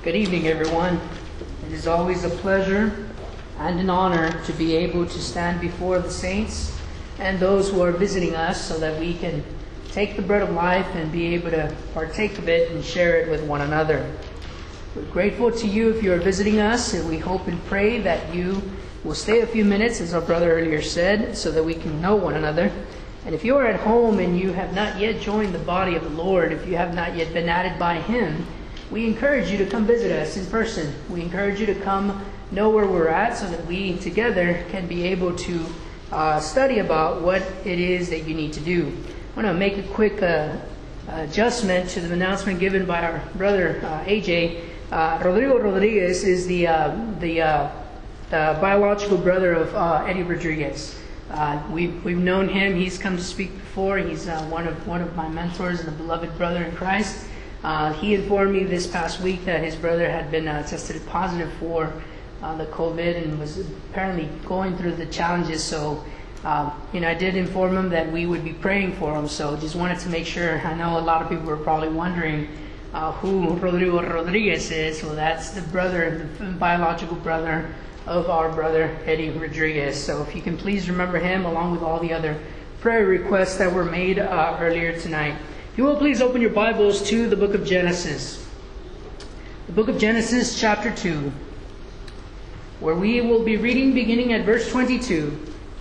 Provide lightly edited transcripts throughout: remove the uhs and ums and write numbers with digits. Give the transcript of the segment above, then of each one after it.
Good evening, everyone. It is always a pleasure and an honor to be able to stand before the saints and those who are visiting us so that we can take the bread of life and be able to partake of it and share it with one another. We're grateful to you if you are visiting us, and we hope and pray that you will stay a few minutes, as our brother earlier said, so that we can know one another. And if you are at home and you have not yet joined the body of the Lord, if you have not yet been added by Him, we encourage you to come visit us in person. We encourage you to come know where we're at so that we together can be able to study about what it is that you need to do. I want to make a quick adjustment to the announcement given by our brother AJ. Rodrigo Rodriguez is the biological brother of Eddie Rodriguez. We've known him. He's come to speak before. He's one of my mentors and a beloved brother in Christ. He informed me this past week that his brother had been tested positive for the COVID and was apparently going through the challenges. So, I did inform him that we would be praying for him. So, just wanted to make sure. I know a lot of people are probably wondering who Rodrigo Rodriguez is. So that's the brother, the biological brother of our brother Eddie Rodriguez. So, if you can please remember him along with all the other prayer requests that were made earlier tonight. If you will please open your Bibles to the book of Genesis. The book of Genesis chapter 2, where we will be reading beginning at verse 22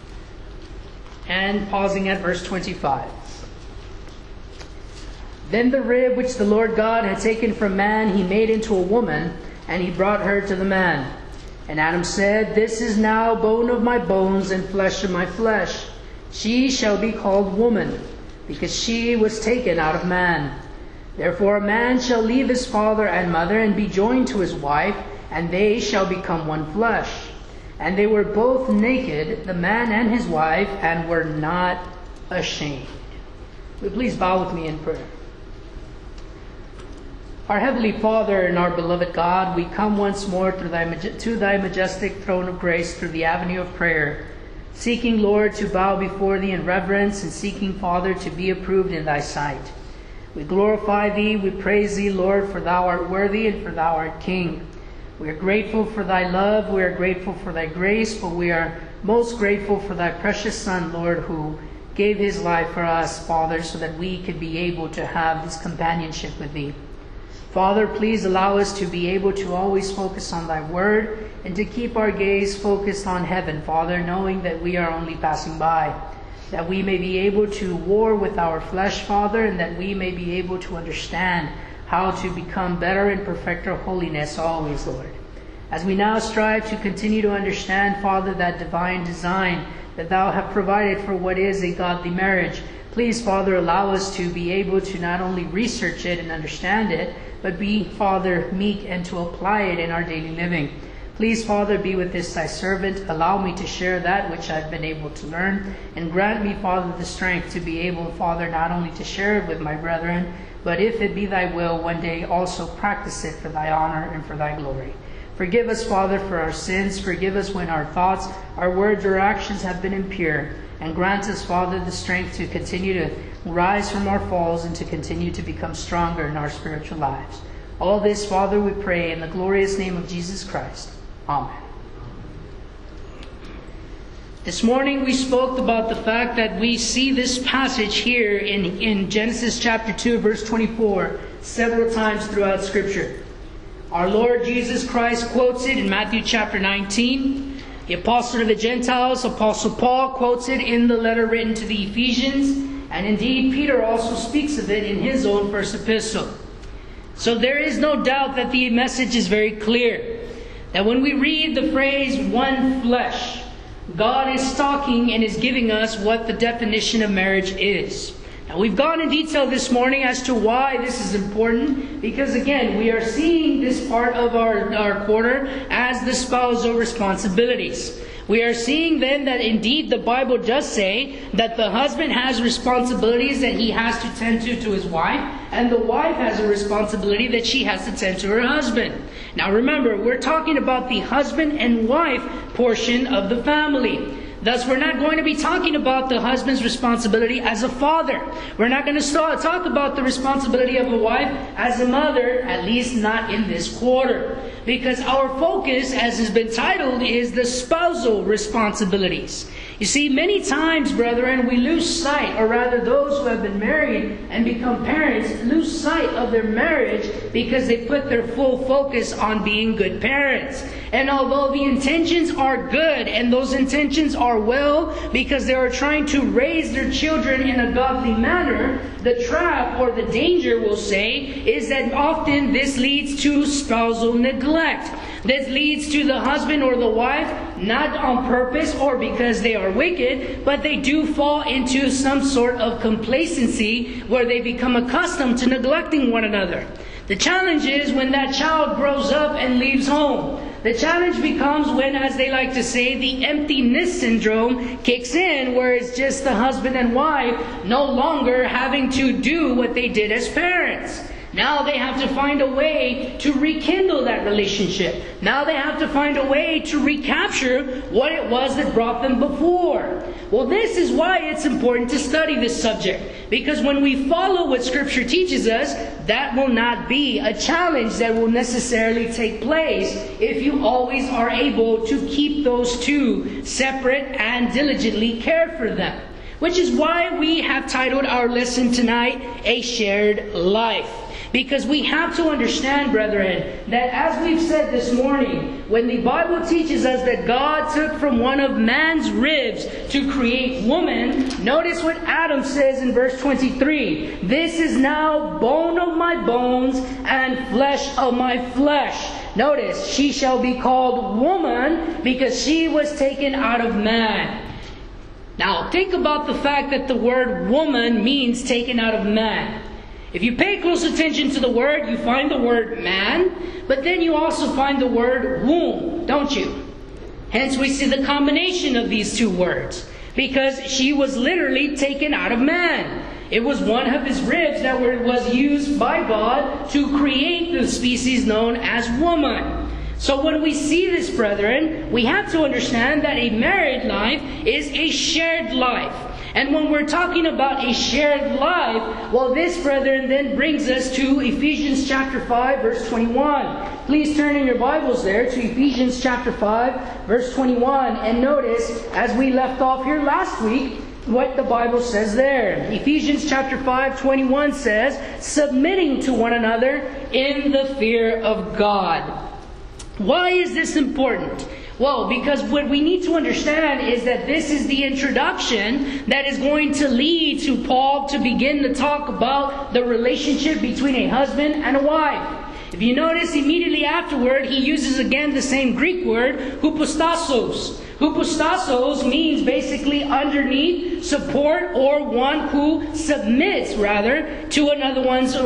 and pausing at verse 25. Then the rib which the Lord God had taken from man He made into a woman, and He brought her to the man. And Adam said, This is now bone of my bones and flesh of my flesh. She shall be called woman, because she was taken out of man. Therefore a man shall leave his father and mother and be joined to his wife, and they shall become one flesh. And they were both naked, the man and his wife, and were not ashamed. Will you please bow with me in prayer? Our Heavenly Father and our beloved God, we come once more to Thy majestic throne of grace through the avenue of prayer, seeking, Lord, to bow before Thee in reverence, and seeking, Father, to be approved in Thy sight. We glorify Thee, we praise Thee, Lord, for Thou art worthy and for Thou art King. We are grateful for Thy love, we are grateful for Thy grace, but we are most grateful for Thy precious Son, Lord, who gave His life for us, Father, so that we could be able to have this companionship with Thee. Father, please allow us to be able to always focus on Thy Word and to keep our gaze focused on heaven, Father, knowing that we are only passing by, that we may be able to war with our flesh, Father, and that we may be able to understand how to become better and perfect our holiness always, Lord. As we now strive to continue to understand, Father, that divine design that Thou have provided for what is a godly marriage, please, Father, allow us to be able to not only research it and understand it, but be, Father, meek and to apply it in our daily living. Please, Father, be with this Thy servant. Allow me to share that which I've been able to learn, and grant me, Father, the strength to be able, Father, not only to share it with my brethren, but if it be Thy will, one day also practice it for Thy honor and for Thy glory. Forgive us, Father, for our sins. Forgive us when our thoughts, our words, or actions have been impure. And grant us, Father, the strength to continue to rise from our falls and to continue to become stronger in our spiritual lives. All this, Father, we pray in the glorious name of Jesus Christ. Amen. This morning we spoke about the fact that we see this passage here in Genesis chapter 2, verse 24, several times throughout Scripture. Our Lord Jesus Christ quotes it in Matthew chapter 19. The Apostle of the Gentiles, Apostle Paul, quotes it in the letter written to the Ephesians. And indeed, Peter also speaks of it in his own first epistle. So there is no doubt that the message is very clear. That when we read the phrase, one flesh, God is talking and is giving us what the definition of marriage is. Now, we've gone in detail this morning as to why this is important. Because again, we are seeing this part of our quarter as the spousal responsibilities. We are seeing then that indeed the Bible does say that the husband has responsibilities that he has to tend to his wife, and the wife has a responsibility that she has to tend to her husband. Now remember, we're talking about the husband and wife portion of the family. Thus, we're not going to be talking about the husband's responsibility as a father. We're not going to talk about the responsibility of a wife as a mother, at least not in this quarter. Because our focus, as has been titled, is the spousal responsibilities. You see, many times, brethren, we lose sight, or rather those who have been married and become parents lose sight of their marriage because they put their full focus on being good parents. And although the intentions are good, and those intentions are well because they are trying to raise their children in a godly manner, the trap or the danger, we'll say, is that often this leads to spousal neglect. This leads to the husband or the wife, not on purpose or because they are wicked, but they do fall into some sort of complacency where they become accustomed to neglecting one another. The challenge is when that child grows up and leaves home. The challenge becomes when, as they like to say, the emptiness syndrome kicks in, where it's just the husband and wife no longer having to do what they did as parents. Now they have to find a way to rekindle that relationship. Now they have to find a way to recapture what it was that brought them before. Well, this is why it's important to study this subject. Because when we follow what Scripture teaches us, that will not be a challenge that will necessarily take place if you always are able to keep those two separate and diligently care for them. Which is why we have titled our lesson tonight, A Shared Life. Because we have to understand, brethren, that as we've said this morning, when the Bible teaches us that God took from one of man's ribs to create woman, notice what Adam says in verse 23. This is now bone of my bones and flesh of my flesh. Notice, she shall be called woman because she was taken out of man. Now, think about the fact that the word woman means taken out of man. If you pay close attention to the word, you find the word man, but then you also find the word womb, don't you? Hence we see the combination of these two words, because she was literally taken out of man. It was one of his ribs that was used by God to create the species known as woman. So when we see this, brethren, we have to understand that a married life is a shared life. And when we're talking about a shared life, well, this, brethren, then brings us to Ephesians chapter 5, verse 21. Please turn in your Bibles there to Ephesians chapter 5, verse 21. And notice, as we left off here last week, what the Bible says there. Ephesians chapter 5, 21 says, submitting to one another in the fear of God. Why is this important? Well, because what we need to understand is that this is the introduction that is going to lead to Paul to begin to talk about the relationship between a husband and a wife. If you notice, immediately afterward, he uses again the same Greek word, hupostasos. Hupostasos means basically underneath, support, or one who submits, rather, to another one's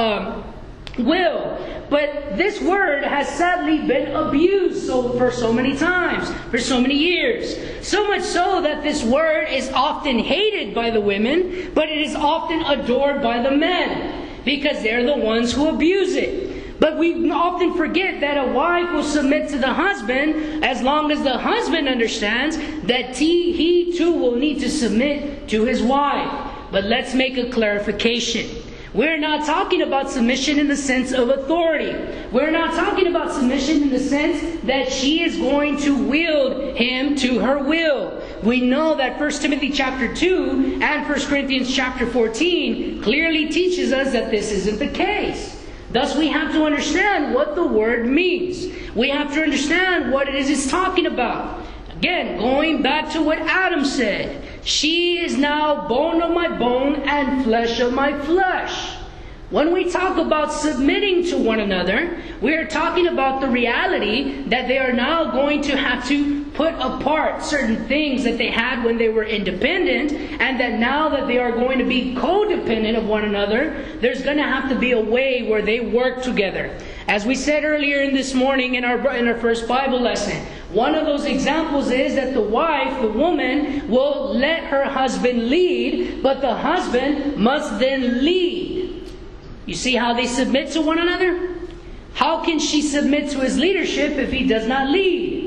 will. But this word has sadly been abused for so many times, for so many years. So much so that this word is often hated by the women, but it is often adored by the men, because they're the ones who abuse it. But we often forget that a wife will submit to the husband as long as the husband understands that he too will need to submit to his wife. But let's make a clarification. We're not talking about submission in the sense of authority. We're not talking about submission in the sense that she is going to wield him to her will. We know that 1 Timothy chapter 2 and 1 Corinthians chapter 14 clearly teaches us that this isn't the case. Thus we have to understand what the word means. We have to understand what it is it's talking about. Again, going back to what Adam said, she is now bone of my bone and flesh of my flesh. When we talk about submitting to one another, we are talking about the reality that they are now going to have to put apart certain things that they had when they were independent, and that now that they are going to be codependent of one another, there's going to have to be a way where they work together. As we said earlier in this morning in our first Bible lesson, one of those examples is that the wife, the woman, will let her husband lead, but the husband must then lead. You see how they submit to one another? How can she submit to his leadership if he does not lead?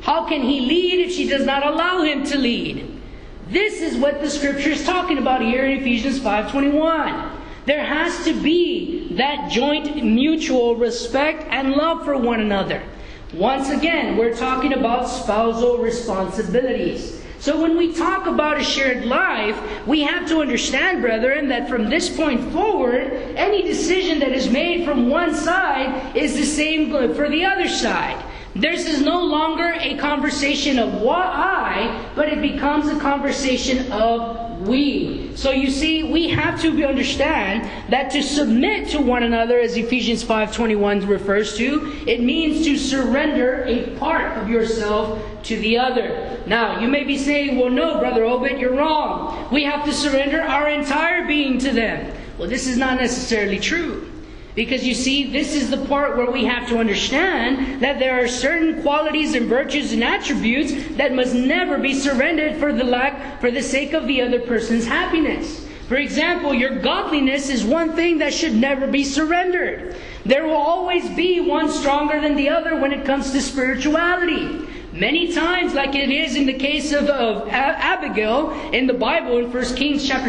How can he lead if she does not allow him to lead? This is what the scripture is talking about here in Ephesians 5:21. There has to be that joint mutual respect and love for one another. Once again, we're talking about spousal responsibilities. So when we talk about a shared life, we have to understand, brethren, that from this point forward, any decision that is made from one side is the same for the other side. This is no longer a conversation of what I, but it becomes a conversation of we. So you see, we have to understand that to submit to one another, as Ephesians 5:21 refers to, it means to surrender a part of yourself to the other. Now, you may be saying, well, no, Brother Obed, you're wrong. We have to surrender our entire being to them. Well, this is not necessarily true. Because you see, this is the part where we have to understand that there are certain qualities and virtues and attributes that must never be surrendered for the sake of the other person's happiness. For example, your godliness is one thing that should never be surrendered. There will always be one stronger than the other when it comes to spirituality. Many times, like it is in the case of Abigail in the Bible in 1 Kings chapter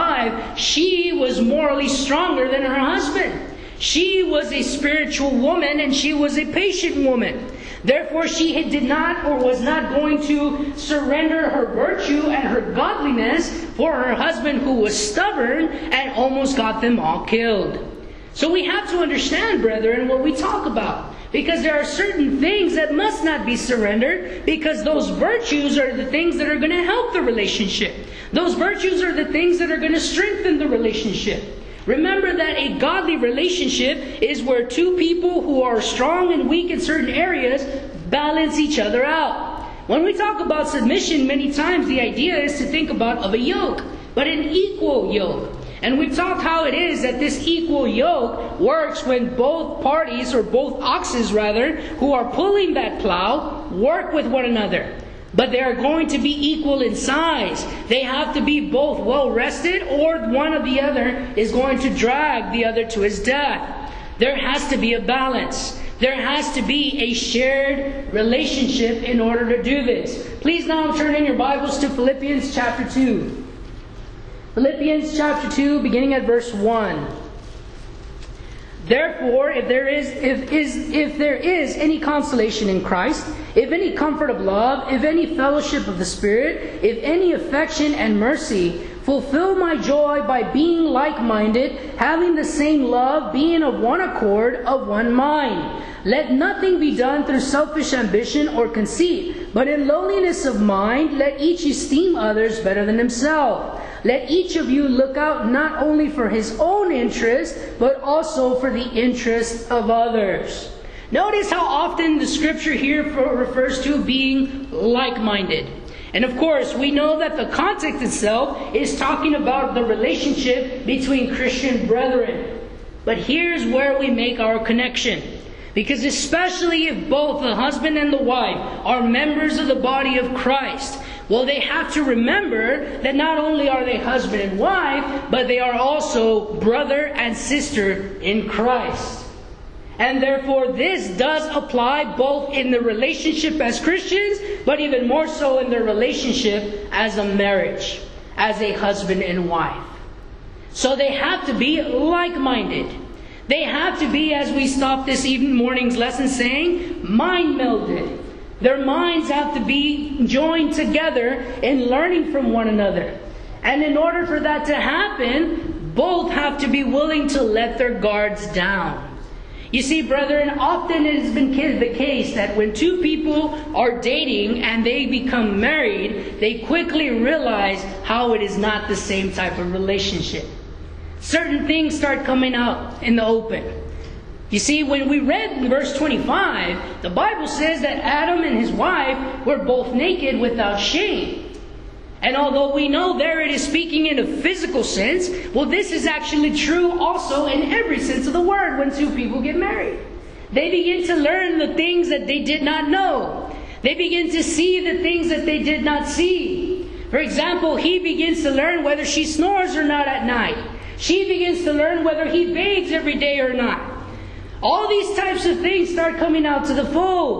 25, she was morally stronger than her husband. She was a spiritual woman and she was a patient woman. Therefore, she did not or was not going to surrender her virtue and her godliness for her husband who was stubborn and almost got them all killed. So we have to understand, brethren, what we talk about. Because there are certain things that must not be surrendered, because those virtues are the things that are going to help the relationship. Those virtues are the things that are going to strengthen the relationship. Remember that a godly relationship is where two people who are strong and weak in certain areas balance each other out. When we talk about submission, many times the idea is to think about of a yoke, but an equal yoke. And we've talked how it is that this equal yoke works when both parties, or both oxes rather, who are pulling that plow, work with one another. But they are going to be equal in size. They have to be both well rested, or one of the other is going to drag the other to his death. There has to be a balance. There has to be a shared relationship in order to do this. Please now turn in your Bibles to Philippians chapter 2. Philippians chapter 2, beginning at verse 1. Therefore, if there is any consolation in Christ, if any comfort of love, if any fellowship of the Spirit, if any affection and mercy, fulfill my joy by being like-minded, having the same love, being of one accord, of one mind. Let nothing be done through selfish ambition or conceit, but in lowliness of mind, let each esteem others better than himself. Let each of you look out not only for his own interest, but also for the interest of others. Notice how often the scripture here refers to being like-minded. And of course, we know that the context itself is talking about the relationship between Christian brethren. But here's where we make our connection. Because especially if both the husband and the wife are members of the body of Christ, well, they have to remember that not only are they husband and wife, but they are also brother and sister in Christ. And therefore, this does apply both in the relationship as Christians, but even more so in their relationship as a marriage, as a husband and wife. So they have to be like-minded. They have to be, as we stopped this morning's lesson saying, mind-melded. Their minds have to be joined together in learning from one another. And in order for that to happen, both have to be willing to let their guards down. You see, brethren, often it has been the case that when two people are dating and they become married, they quickly realize how it is not the same type of relationship. Certain things start coming out in the open. You see, when we read in verse 25, the Bible says that Adam and his wife were both naked without shame. And although we know there it is speaking in a physical sense, well, this is actually true also in every sense of the word when two people get married. They begin to learn the things that they did not know. They begin to see the things that they did not see. For example, he begins to learn whether she snores or not at night. She begins to learn whether he bathes every day or not. All these types of things start coming out to the fold.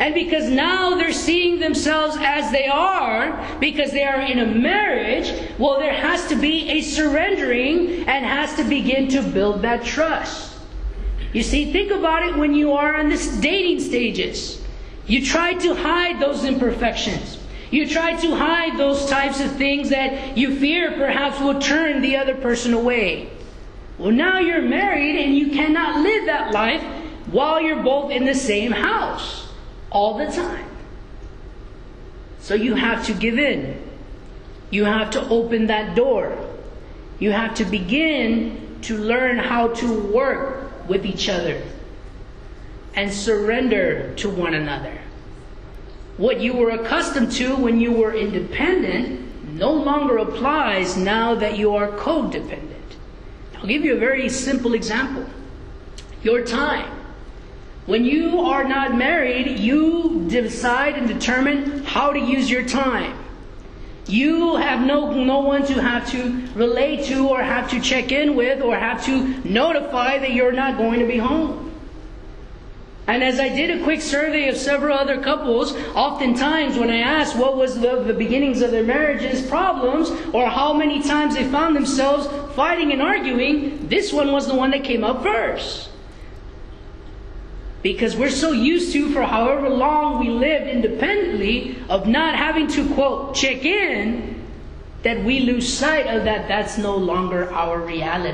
And because now they're seeing themselves as they are, because they are in a marriage, well, there has to be a surrendering and has to begin to build that trust. You see, think about it when you are in this dating stages. You try to hide those imperfections. You try to hide those types of things that you fear perhaps will turn the other person away. Well, now you're married and you cannot live that life while you're both in the same house all the time. So you have to give in. You have to open that door. You have to begin to learn how to work with each other and surrender to one another. What you were accustomed to when you were independent no longer applies now that you are codependent. I'll give you a very simple example. Your time. When you are not married, you decide and determine how to use your time. You have no one to have to relate to or have to check in with or have to notify that you're not going to be home. And as I did a quick survey of several other couples, oftentimes when I asked what was the beginnings of their marriage's problems or how many times they found themselves fighting and arguing, this one was the one that came up first. Because we're so used to, for however long we lived independently, of not having to, quote, check in, that we lose sight of that that's no longer our reality.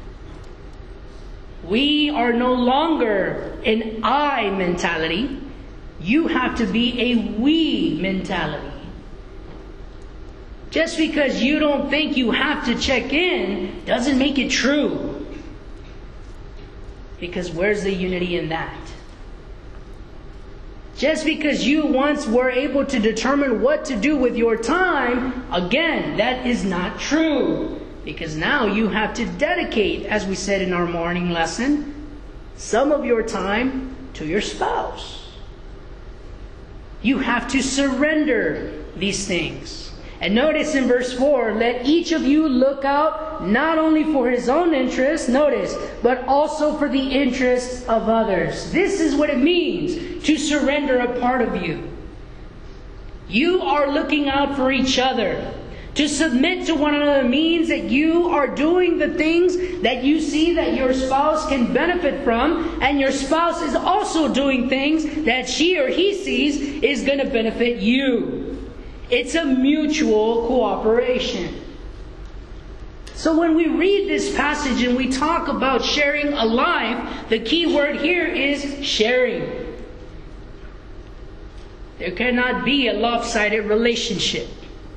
We are no longer an I mentality. You have to be a we mentality. Just because you don't think you have to check in doesn't make it true. Because where's the unity in that? Just because you once were able to determine what to do with your time, again, that is not true. Because now you have to dedicate, as we said in our morning lesson, some of your time to your spouse. You have to surrender these things. And notice in verse 4, let each of you look out not only for his own interest, notice, but also for the interests of others. This is what it means to surrender a part of you. You are looking out for each other. To submit to one another means that you are doing the things that you see that your spouse can benefit from, and your spouse is also doing things that she or he sees is going to benefit you. It's a mutual cooperation. So when we read this passage and we talk about sharing a life, the key word here is sharing. There cannot be a lopsided relationship.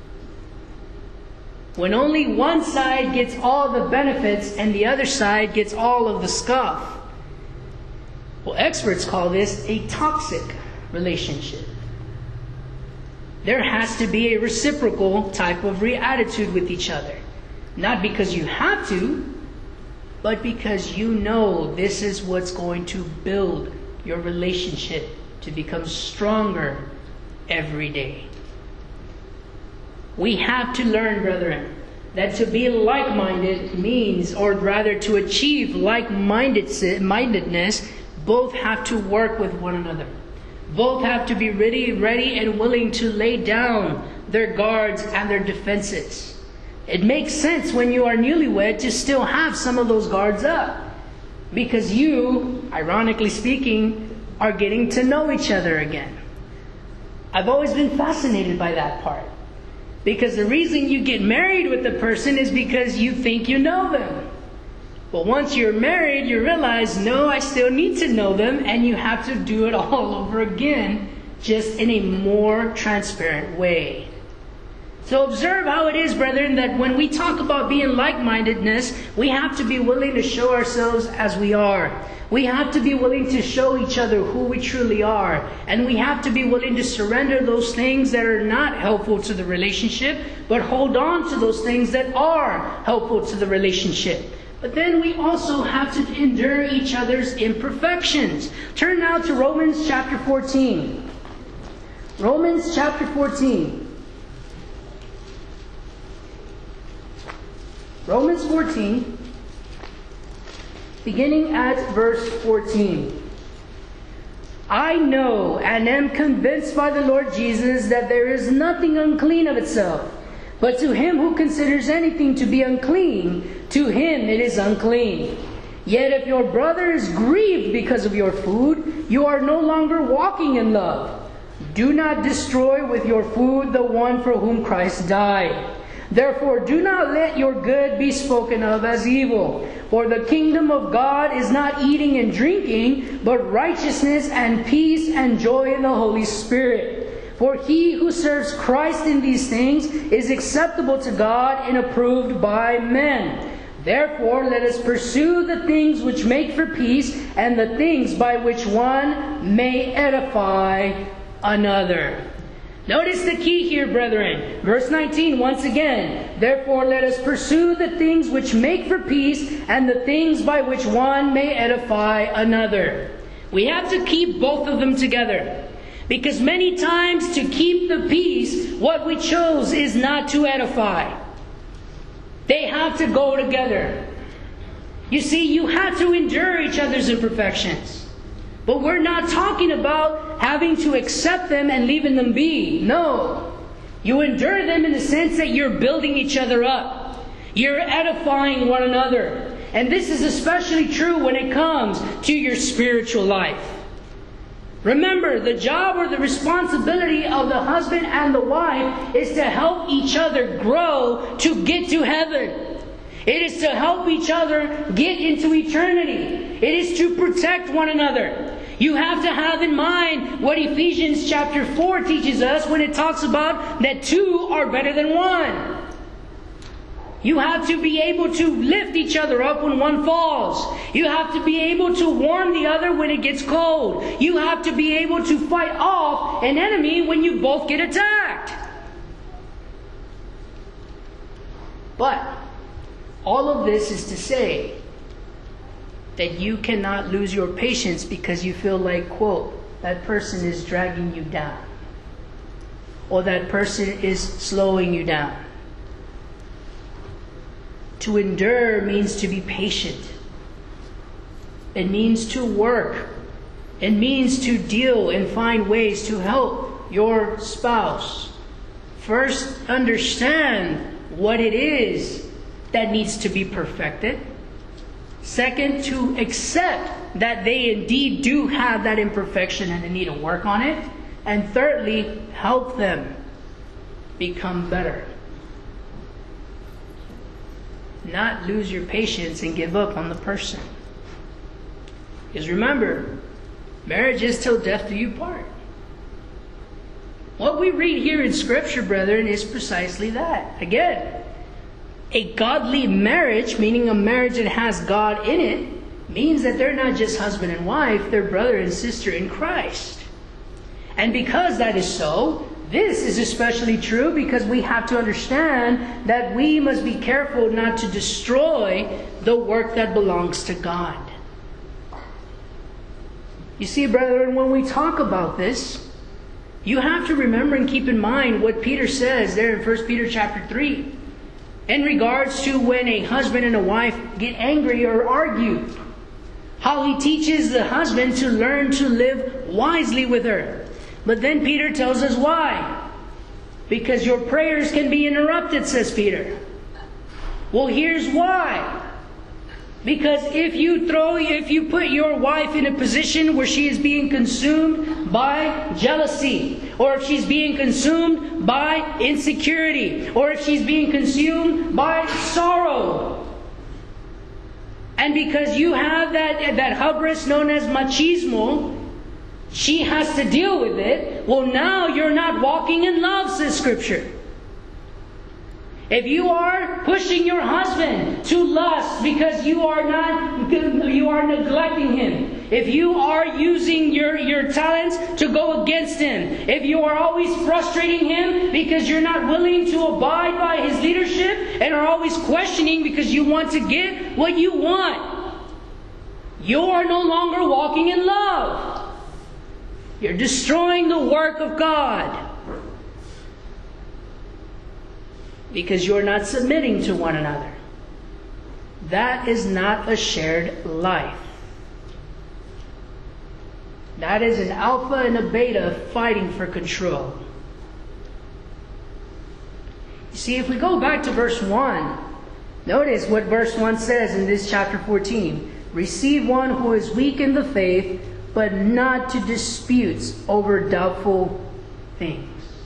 When only one side gets all the benefits and the other side gets all of the scuff. Well, experts call this a toxic relationship. There has to be a reciprocal type of attitude with each other. Not because you have to, but because you know this is what's going to build your relationship to become stronger every day. We have to learn, brethren, that to be like-minded means, or rather to achieve like-mindedness, both have to work with one another. Both have to be ready and willing to lay down their guards and their defenses. It makes sense when you are newlywed to still have some of those guards up. Because you, ironically speaking, are getting to know each other again. I've always been fascinated by that part. Because the reason you get married with the person is because you think you know them. But once you're married, you realize, no, I still need to know them, and you have to do it all over again, just in a more transparent way. So observe how it is, brethren, that when we talk about being like-mindedness, we have to be willing to show ourselves as we are. We have to be willing to show each other who we truly are. And we have to be willing to surrender those things that are not helpful to the relationship, but hold on to those things that are helpful to the relationship. But then we also have to endure each other's imperfections. Turn now to Romans chapter 14. Romans chapter 14. Romans 14, beginning at verse 14. I know and am convinced by the Lord Jesus that there is nothing unclean of itself, but to him who considers anything to be unclean, to him it is unclean. Yet if your brother is grieved because of your food, you are no longer walking in love. Do not destroy with your food the one for whom Christ died. Therefore, do not let your good be spoken of as evil. For the kingdom of God is not eating and drinking, but righteousness and peace and joy in the Holy Spirit. For he who serves Christ in these things is acceptable to God and approved by men. Therefore, let us pursue the things which make for peace and the things by which one may edify another. Notice the key here, brethren. Verse 19, once again. Therefore, let us pursue the things which make for peace and the things by which one may edify another. We have to keep both of them together. Because many times to keep the peace, what we chose is not to edify. They have to go together. You see, you have to endure each other's imperfections. But we're not talking about having to accept them and leaving them be. No. You endure them in the sense that you're building each other up. You're edifying one another. And this is especially true when it comes to your spiritual life. Remember, the job or the responsibility of the husband and the wife is to help each other grow to get to heaven. It is to help each other get into eternity. It is to protect one another. You have to have in mind what Ephesians chapter 4 teaches us when it talks about that two are better than one. You have to be able to lift each other up when one falls. You have to be able to warm the other when it gets cold. You have to be able to fight off an enemy when you both get attacked. But all of this is to say that you cannot lose your patience because you feel like, quote, that person is dragging you down. Or that person is slowing you down. To endure means to be patient. It means to work. It means to deal and find ways to help your spouse. First, understand what it is that needs to be perfected. Second, to accept that they indeed do have that imperfection and they need to work on it. And thirdly, help them become better. Not lose your patience and give up on the person. Because remember, marriage is till death do you part. What we read here in Scripture, brethren, is precisely that. Again, a godly marriage, meaning a marriage that has God in it, means that they're not just husband and wife, they're brother and sister in Christ. And because that is so, this is especially true because we have to understand that we must be careful not to destroy the work that belongs to God. You see, brethren, when we talk about this, you have to remember and keep in mind what Peter says there in 1 Peter chapter 3 in regards to when a husband and a wife get angry or argue. How he teaches the husband to learn to live wisely with her. But then Peter tells us why. Because your prayers can be interrupted, says Peter. Well, here's why. Because if you put your wife in a position where she is being consumed by jealousy, or if she's being consumed by insecurity, or if she's being consumed by sorrow, and because you have that hubris known as machismo, she has to deal with it. Well, now you're not walking in love, says Scripture. If you are pushing your husband to lust because you are neglecting him, if you are using your talents to go against him, if you are always frustrating him because you're not willing to abide by his leadership and are always questioning because you want to get what you want, you are no longer walking in love. You're destroying the work of God. Because you're not submitting to one another. That is not a shared life. That is an alpha and a beta fighting for control. You see, if we go back to verse 1, notice what verse 1 says in this chapter 14. Receive one who is weak in the faith, but not to disputes over doubtful things.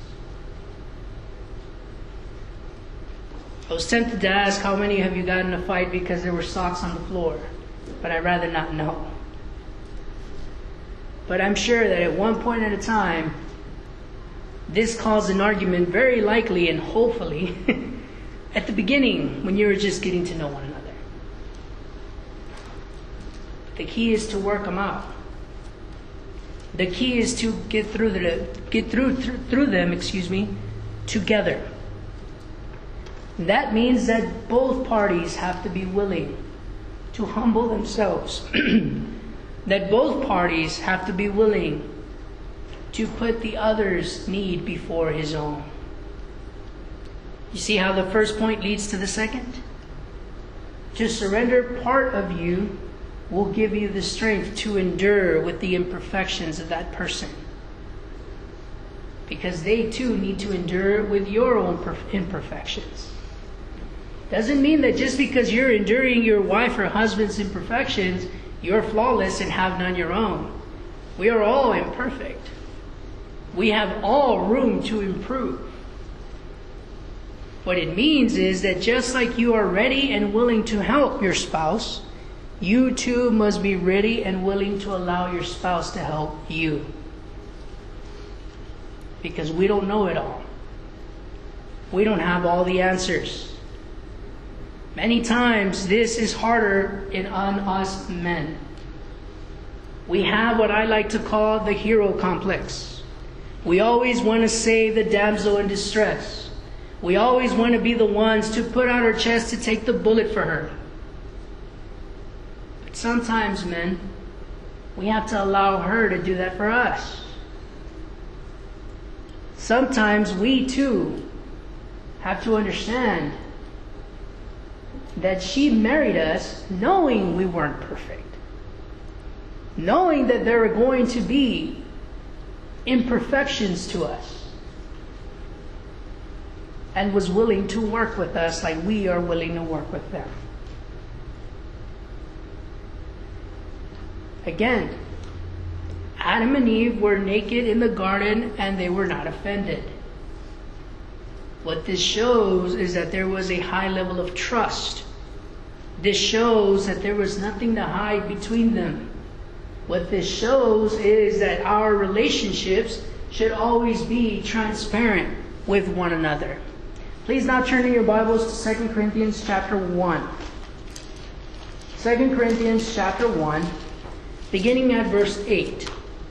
I was tempted to ask how many have you got in a fight because there were socks on the floor, but I'd rather not know. But I'm sure that at one point at a time, this caused an argument, very likely and hopefully, at the beginning when you were just getting to know one another. The key is to work them out. The key is to get through them, together. That means that both parties have to be willing to humble themselves. That both parties have to be willing to put the other's need before his own. You see how the first point leads to the second? To surrender part of you will give you the strength to endure with the imperfections of that person. Because they too need to endure with your own imperfections. Doesn't mean that just because you're enduring your wife or husband's imperfections, you're flawless and have none your own. We are all imperfect. We have all room to improve. What it means is that just like you are ready and willing to help your spouse, you too must be ready and willing to allow your spouse to help you. Because we don't know it all. We don't have all the answers. Many times this is harder on us men. We have what I like to call the hero complex. We always want to save the damsel in distress. We always want to be the ones to put out our chest to take the bullet for her. But sometimes, men, we have to allow her to do that for us. Sometimes we too have to understand that she married us knowing we weren't perfect. Knowing that there are going to be imperfections to us. And was willing to work with us like we are willing to work with them. Again, Adam and Eve were naked in the garden and they were not offended. What this shows is that there was a high level of trust. This shows that there was nothing to hide between them. What this shows is that our relationships should always be transparent with one another. Please now turn in your Bibles to 2 Corinthians chapter 1. 2 Corinthians chapter 1, beginning at verse 8.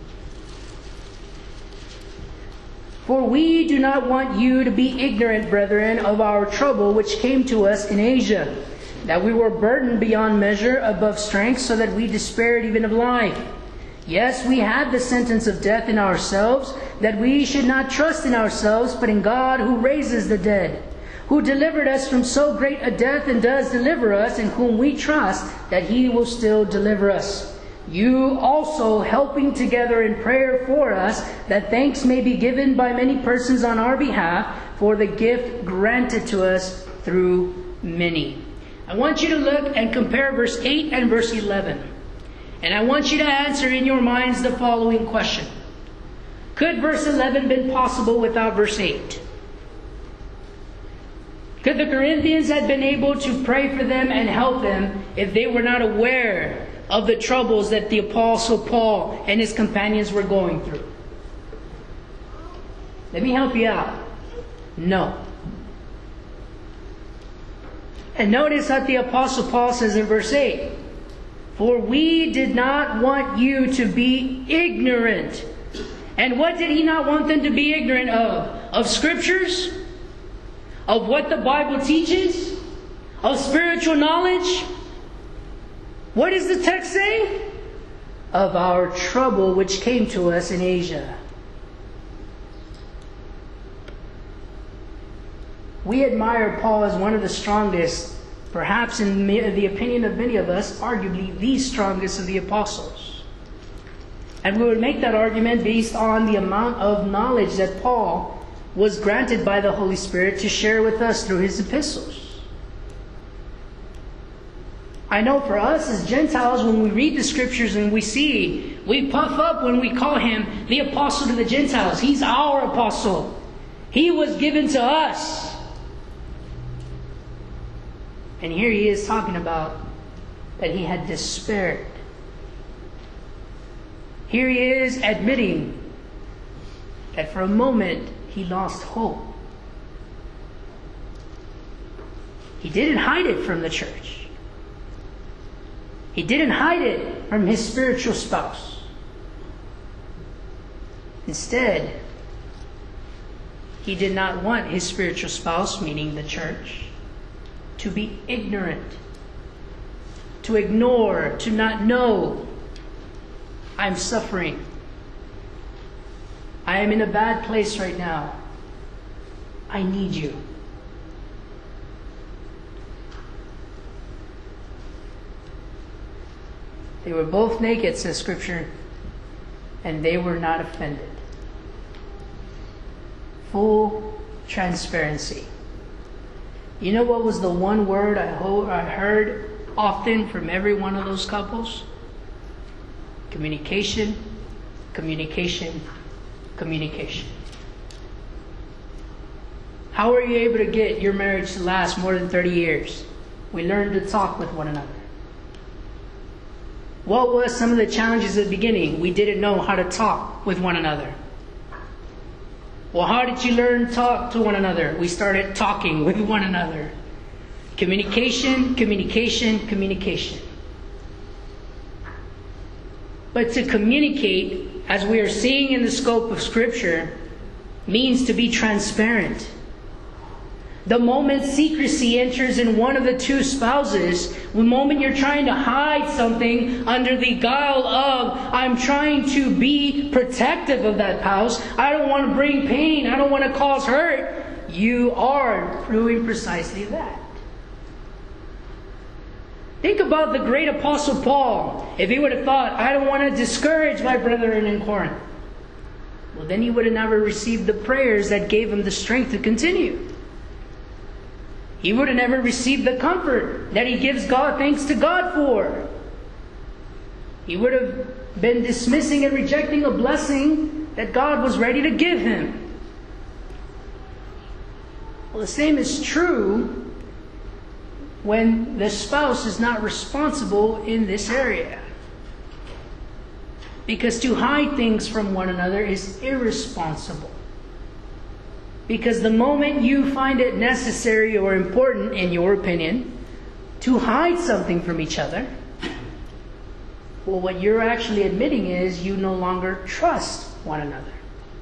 For we do not want you to be ignorant, brethren, of our trouble which came to us in Asia, that we were burdened beyond measure, above strength, so that we despaired even of life. Yes, we had the sentence of death in ourselves, that we should not trust in ourselves, but in God who raises the dead, who delivered us from so great a death and does deliver us, in whom we trust that He will still deliver us. You also helping together in prayer for us, that thanks may be given by many persons on our behalf for the gift granted to us through many. I want you to look and compare verse 8 and verse 11. And I want you to answer in your minds the following question. Could verse 11 been possible without verse 8? Could the Corinthians have been able to pray for them and help them if they were not aware of the troubles that the Apostle Paul and his companions were going through? Let me help you out. No. And notice that the Apostle Paul says in verse 8, for we did not want you to be ignorant. And what did he not want them to be ignorant of? Of scriptures? Of what the Bible teaches? Of spiritual knowledge? What does the text say? Of our trouble which came to us in Asia. We admire Paul as one of the strongest, perhaps in the opinion of many of us, arguably the strongest of the apostles. And we would make that argument based on the amount of knowledge that Paul was granted by the Holy Spirit to share with us through his epistles. I know for us as Gentiles, when we read the Scriptures and we puff up when we call him the apostle to the Gentiles. He's our apostle. He was given to us. And here he is talking about that he had despaired. Here he is admitting that for a moment he lost hope. He didn't hide it from the church. He didn't hide it from his spiritual spouse. Instead, he did not want his spiritual spouse, meaning the church, to be ignorant, to ignore, to not know. I'm suffering. I am in a bad place right now. I need you. They were both naked, says Scripture, and they were not offended. Full transparency. You know what was the one word I heard often from every one of those couples? Communication, communication, communication. How are you able to get your marriage to last more than 30 years? We learned to talk with one another. What was some of the challenges at the beginning? We didn't know how to talk with one another. Well, how did you learn to talk to one another? We started talking with one another. Communication, communication, communication. But to communicate, as we are seeing in the scope of Scripture, means to be transparent. The moment secrecy enters in one of the two spouses, the moment you're trying to hide something under the guile of, I'm trying to be protective of that spouse, I don't want to bring pain, I don't want to cause hurt, you are doing precisely that. Think about the great Apostle Paul. If he would have thought, I don't want to discourage my brethren in Corinth, well, then he would have never received the prayers that gave him the strength to continue. He would have never received the comfort that he gives God thanks to God for. He would have been dismissing and rejecting a blessing that God was ready to give him. Well, the same is true when the spouse is not responsible in this area. Because to hide things from one another is irresponsible. Because the moment you find it necessary or important, in your opinion, to hide something from each other, well, what you're actually admitting is you no longer trust one another.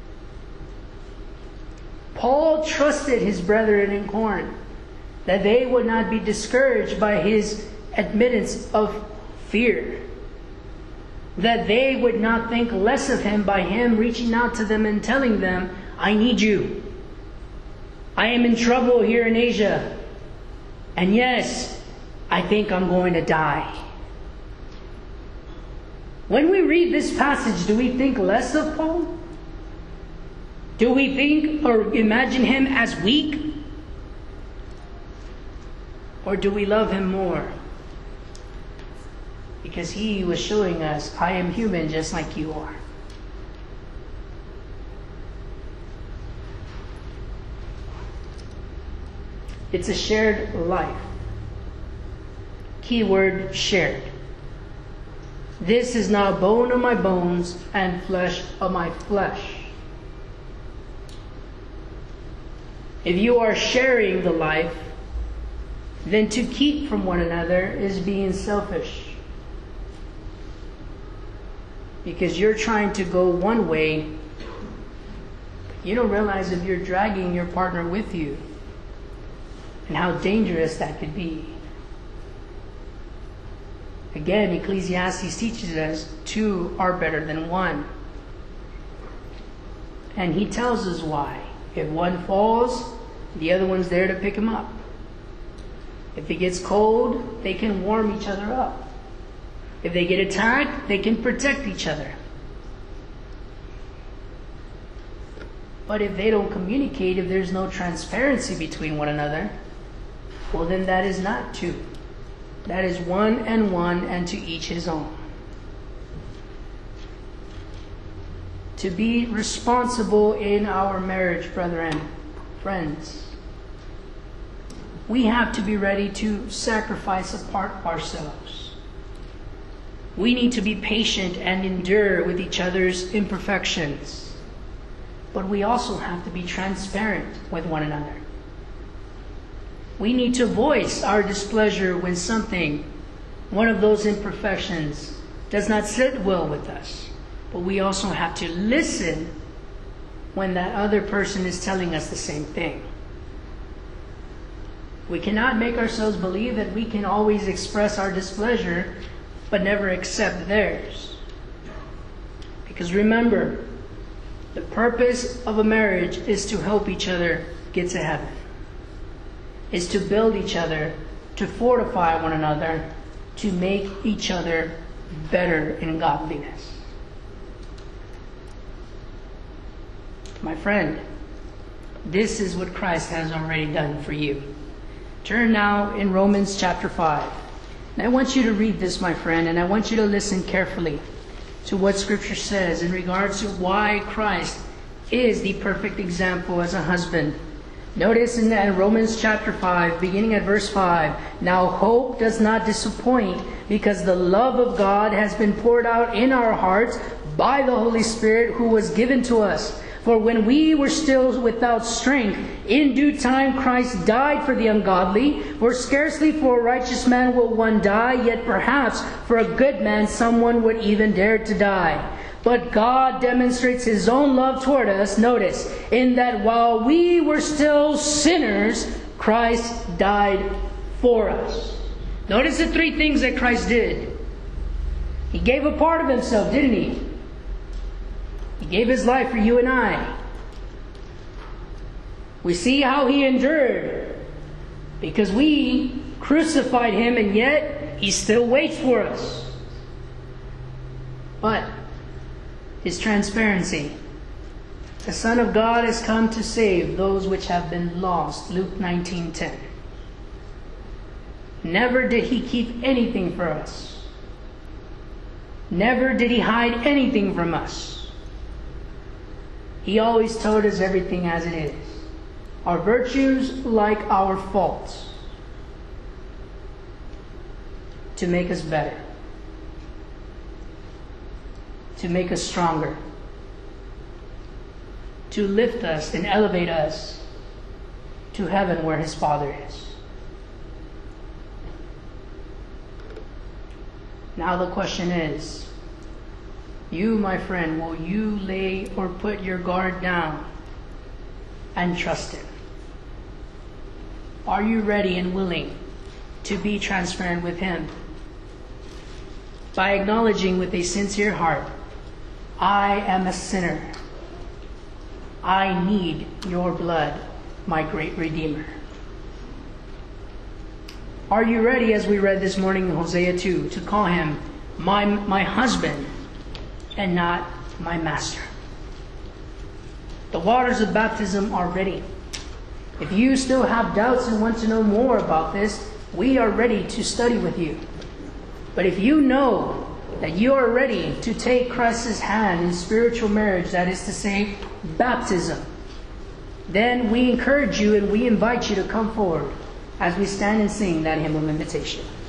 Paul trusted his brethren in Corinth that they would not be discouraged by his admittance of fear, that they would not think less of him by him reaching out to them and telling them, I need you. I am in trouble here in Asia. And yes, I think I'm going to die. When we read this passage, do we think less of Paul? Do we think or imagine him as weak? Or do we love him more? Because he was showing us, I am human just like you are. It's a shared life. Keyword shared. This is now bone of my bones and flesh of my flesh. If you are sharing the life, then to keep from one another is being selfish. Because you're trying to go one way, you don't realize if you're dragging your partner with you and how dangerous that could be. Again, Ecclesiastes teaches us 2 are better than 1. And he tells us why. If one falls, the other one's there to pick him up. If it gets cold, they can warm each other up. If they get attacked, they can protect each other. But if they don't communicate, if there's no transparency between one another, well, then that is not two. That is one, and to each his own. To be responsible in our marriage, brethren, friends, we have to be ready to sacrifice a part of ourselves. We need to be patient and endure with each other's imperfections. But we also have to be transparent with one another. We need to voice our displeasure when something, one of those imperfections, does not sit well with us. But we also have to listen when that other person is telling us the same thing. We cannot make ourselves believe that we can always express our displeasure but never accept theirs. Because remember, the purpose of a marriage is to help each other get to heaven. Is to build each other, to fortify one another, to make each other better in godliness. My friend, this is what Christ has already done for you. Turn now in Romans chapter 5. And I want you to read this, my friend, and I want you to listen carefully to what Scripture says in regards to why Christ is the perfect example as a husband. Notice in Romans chapter 5, beginning at verse 5, "Now hope does not disappoint, because the love of God has been poured out in our hearts by the Holy Spirit who was given to us. For when we were still without strength, in due time Christ died for the ungodly. For scarcely for a righteous man will one die, yet perhaps for a good man someone would even dare to die. But God demonstrates His own love toward us," notice, "in that while we were still sinners, Christ died for us." Notice the three things that Christ did. He gave a part of Himself, didn't He? He gave His life for you and I. We see how He endured because we crucified Him, and yet He still waits for us. But His transparency. The Son of God has come to save those which have been lost. Luke 19:10. Never did He keep anything for us. Never did He hide anything from us. He always told us everything as it is. Our virtues like our faults. To make us better. To make us stronger. To lift us and elevate us to heaven where His Father is. Now the question is, you, my friend, will you lay or put your guard down and trust Him? Are you ready and willing to be transparent with Him? By acknowledging with a sincere heart, "I am a sinner. I need your blood, my great Redeemer." Are you ready, as we read this morning in Hosea 2, to call Him my husband and not my master? The waters of baptism are ready. If you still have doubts and want to know more about this, we are ready to study with you. But if you know that you are ready to take Christ's hand in spiritual marriage, that is to say, baptism, then we encourage you and we invite you to come forward as we stand and sing that hymn of invitation.